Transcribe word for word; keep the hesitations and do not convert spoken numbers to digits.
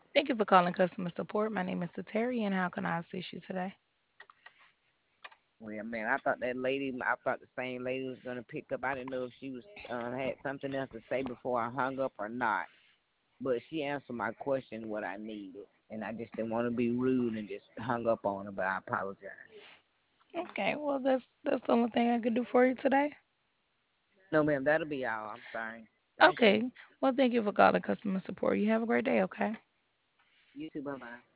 Thank you for calling customer support. My name is Terry, and how can I assist you today? Well, man, I thought that lady, I thought the same lady was gonna pick up. I didn't know if she was um, had something else to say before I hung up or not. But she answered my question, what I needed, and I just didn't want to be rude and just hung up on her. But I apologize. Okay, well that's that's the only thing I could do for you today. No, ma'am, that'll be all. I'm sorry. Thank you. Okay, well thank you for calling customer support. You have a great day. Okay. You too. Bye bye.